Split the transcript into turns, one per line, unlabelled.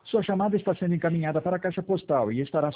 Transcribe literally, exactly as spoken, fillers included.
Sua chamada está sendo encaminhada para a caixa postal e estará